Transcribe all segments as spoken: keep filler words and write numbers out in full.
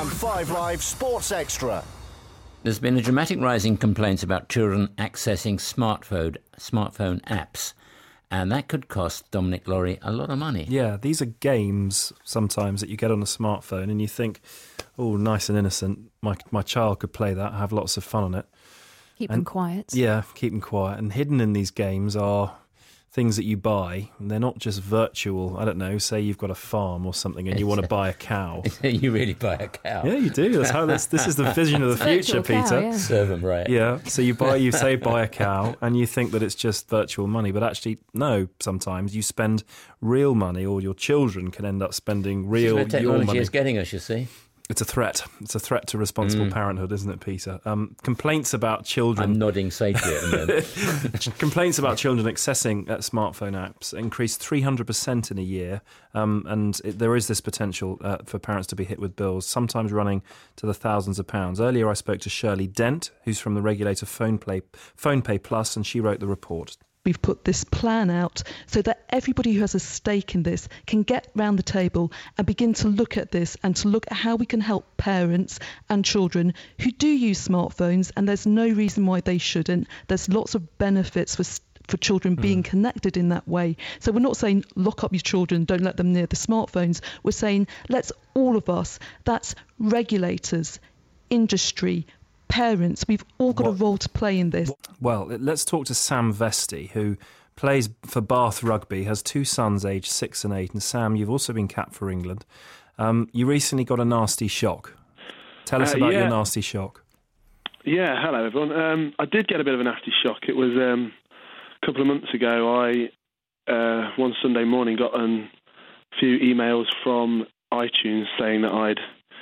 on Five Live Sports Extra. There's been a dramatic rise in complaints about children accessing smartphone smartphone apps, and that could cost Dominic Laurie a lot of money. Yeah, these are games sometimes that you get on a smartphone and you think, oh, nice and innocent, my my child could play that, have lots of fun on it. Keep and, them quiet. Yeah, keep them quiet. And hidden in these games are things that you buy. And they're not just virtual. I don't know, say you've got a farm or something and you want to buy a cow. You really buy a cow? Yeah, you do. That's how this, this is the vision of the future, cow, Peter. yeah. Serve them right. Yeah, so you buy, you say buy a cow and you think that it's just virtual money, but actually, no, sometimes you spend real money, or your children can end up spending real, This is where your technology money. is getting us, you see. It's a threat. It's a threat to responsible Mm. parenthood, isn't it, Peter? Um, complaints about children... I'm nodding sagely at the moment. Complaints about children accessing uh, smartphone apps increased three hundred percent in a year, um, and it, there is this potential uh, for parents to be hit with bills, sometimes running to the thousands of pounds. Earlier I spoke to Shirley Dent, who's from the regulator PhonePay, PhonePay Plus, and she wrote the report. We've put this plan out so that everybody who has a stake in this can get round the table and begin to look at this and to look at how we can help parents and children who do use smartphones, and there's no reason why they shouldn't. There's lots of benefits for for children being mm. connected in that way. So we're not saying lock up your children, don't let them near the smartphones. We're saying let's all of us, that's regulators, industry, parents, we've all got what, a role to play in this. Well, let's talk to Sam Vesti, who plays for Bath Rugby, has two sons aged six and eight. And Sam, you've also been capped for England. Um, you recently got a nasty shock. Tell us uh, about yeah. your nasty shock. Yeah, hello everyone. Um, I did get a bit of a nasty shock. It was um, a couple of months ago. I, uh, one Sunday morning, got a few emails from iTunes saying that I'd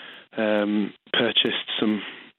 um, purchased some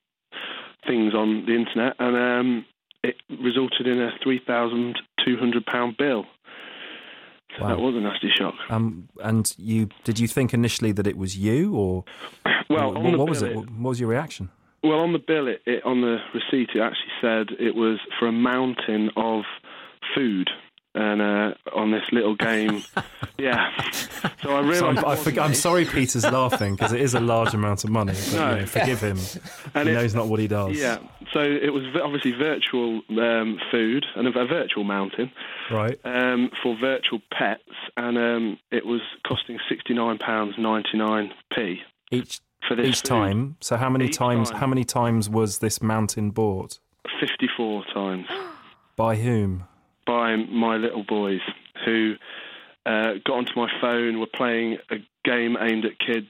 things on the internet, and um, it resulted in a three thousand two hundred pounds bill. So wow. That was a nasty shock. Um, and you did you think initially that it was you, or well, what, on the what was bill, it? What was your reaction? Well, on the bill, it, it on the receipt, it actually said it was for a mountain of food. And uh, on this little game, yeah. So I realised. So I'm, I forg- I'm sorry, Peter's laughing because it is a large amount of money. But, no, you know, forgive him. And he it, knows not what he does. Yeah. So it was obviously virtual um, food and a, a virtual mountain, right? Um, for virtual pets, and um, it was costing sixty-nine pounds ninety-nine p each for this each food. time. So how many each times? Time. How many times was this mountain bought? Fifty-four times. By whom? By my little boys, who uh, got onto my phone, were playing a game aimed at kids,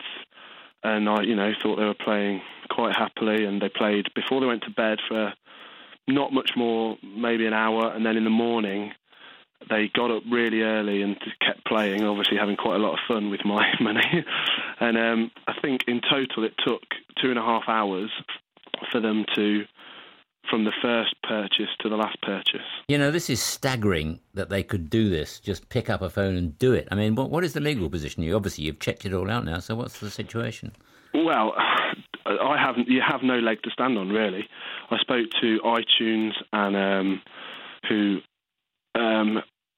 and I, you know, thought they were playing quite happily, and they played before they went to bed for not much more, maybe an hour, and then in the morning they got up really early and just kept playing, obviously having quite a lot of fun with my money. And um, I think in total it took two and a half hours for them to, from the first purchase to the last purchase. You know, this is staggering that they could do this, just pick up a phone and do it. I mean, what what is the legal position? You obviously, you've checked it all out now, so what's the situation? Well, I haven't. You have no leg to stand on, really. I spoke to iTunes, and um, who um,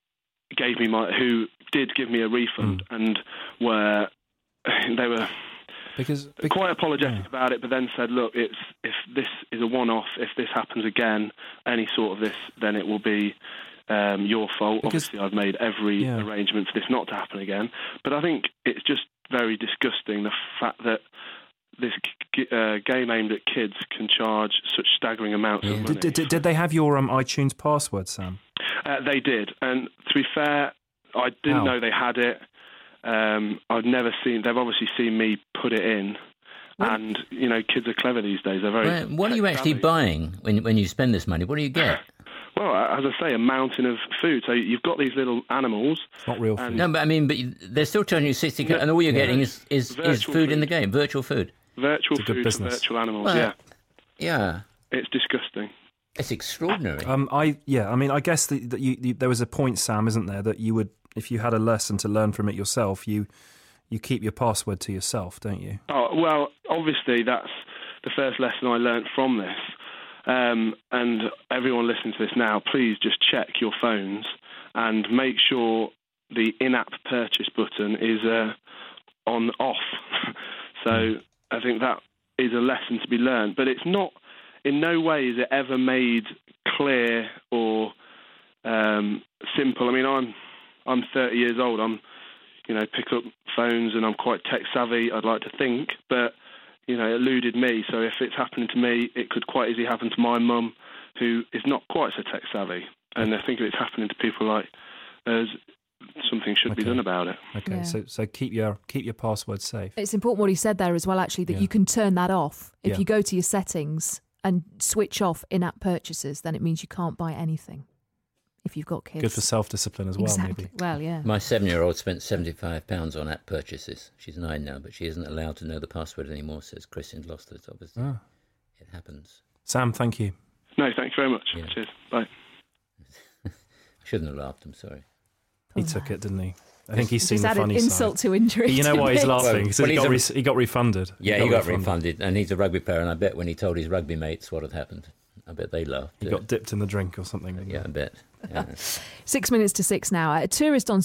gave me my, who did give me a refund, mm. and were they were. Because, because quite apologetic yeah. about it, but then said, look, it's if this is a one-off, if this happens again, any sort of this, then it will be um, your fault. Because, obviously, I've made every yeah. arrangement for this not to happen again. But I think it's just very disgusting, the fact that this uh, game aimed at kids can charge such staggering amounts yeah. of money. Did, did, did they have your um, iTunes password, Sam? Uh, they did. And to be fair, I didn't How? know they had it. Um, I've never seen. They've obviously seen me put it in, what? And you know, kids are clever these days. They're very. Well, what are you actually buying when when you spend this money? What do you get? Well, as I say, a mountain of food. So you've got these little animals. It's not real food. No, but I mean, but they're still charging you sixty, no, and all you're yeah. getting is is, is food, food in the game, virtual food. Virtual food for virtual animals. Well, yeah. Yeah. It's disgusting. It's extraordinary. Um, I yeah. I mean, I guess that the, you, you, there was a point, Sam, isn't there, that you would. If you had a lesson to learn from it yourself, you you keep your password to yourself, don't you? Oh, well, obviously that's the first lesson I learnt from this. Um, and everyone listening to this now, please just check your phones and make sure the in-app purchase button is uh, on off. So I think that is a lesson to be learned. But it's not, in no way is it ever made clear or um, simple. I mean, I'm I'm thirty years old. I'm, you know, pick up phones and I'm quite tech savvy, I'd like to think, but, you know, it eluded me. So if it's happening to me, it could quite easily happen to my mum, who is not quite so tech savvy. And I think if it's happening to people like us, something should Okay. be done about it. Okay, Yeah. so so keep your keep your password safe. It's important what he said there as well, actually, that Yeah. you can turn that off. If Yeah. you go to your settings and switch off in-app purchases, then it means you can't buy anything if you've got kids. Good for self-discipline as well, exactly. maybe. Well, yeah. My seven-year-old spent seventy-five pounds on app purchases. She's nine now, but she isn't allowed to know the password anymore, says Christian's lost it, obviously. Ah. It happens. Sam, thank you. No, thank you very much. Yeah. Cheers. Bye. I shouldn't have laughed, I'm sorry. He Poor took man. it, didn't he? I think he's Just seen the added funny insult side. to injury. You know to why he's me. laughing? Because Well, he, he's got a- re- he got refunded. Yeah, he got refunded, and he's a rugby player, and I bet when he told his rugby mates what had happened, I bet they laughed. He got dipped in the drink or something. didn't Yeah, I he? bet. Yeah. Six minutes to six now. A tourist on